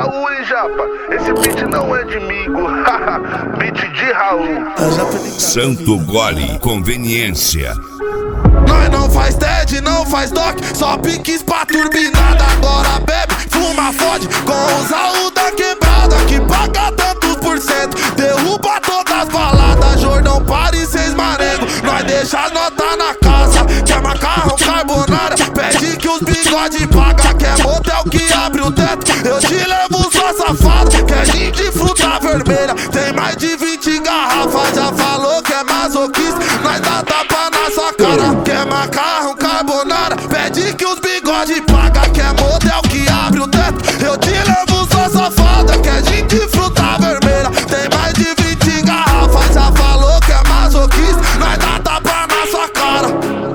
Raul, hein, japa? Esse beat não é de migo, haha, beat de Raul. Santo Gole, conveniência. Nós não faz TED, não faz doc, só piques pra turbinada. Agora bebe, fuma, fode com os Raul da quebrada, que paga tantos por cento, derruba todas as baladas. Jordão, Paris, seis marengo, nós deixa as notas na casa. Quer macarrão, carbonara, pede que os bigode paga. Quer motel que abre o teto, eu te levo sua safada. Quer gin de fruta vermelha, tem mais de 20 garrafas. Já falou que é masoquista, nós dá tapa na sua cara. Quer macarrão, carbonara, pede que os bigode paga. Quer motel que abre o teto, eu te levo sua safada. Quer gin de fruta vermelha, tem mais de 20 garrafas. Já falou que é masoquista, nós dá tapa na sua cara.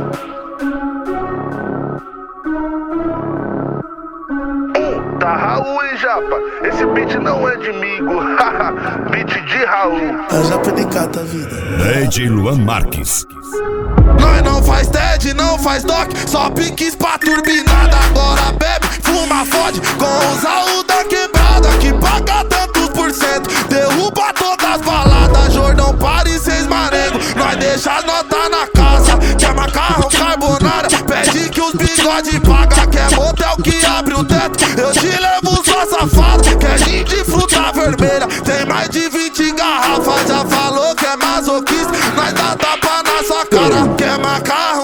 Tá Raul, hein, japa? Esse beat não é de migo, haha, beat de Raul. A japa de cata a vida. DJ Luan Marques. Nós não faz TED, não faz doc, só piques pra turbinada. Agora bebe, fuma, fode com os Raul da quebrada, que paga tantos por cento, derruba todas as baladas. Jordão, Paris, seis marengo, nós deixa as notas na casa. Quer macarrão, carbonara, pede que os bigode paga. Quer motel que abre o teto, eu te levo sua safada. Quer gin de fruta vermelha, tem mais de 20 garrafas. Já falou que é masoquista, nós dá tapa na sua cara. Quer macarrão,